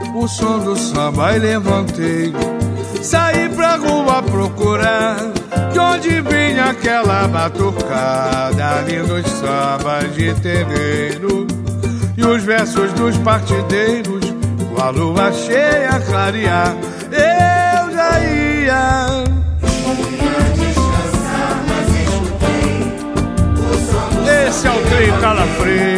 o som do samba e levantei. Saí pra rua procurar de onde vinha aquela batucada, lindos sambas de terreiro e os versos dos partideiros, com a lua cheia a clarear. Eu já ia descansar, mas escutei o som do samba. Esse é o trem Calafrio.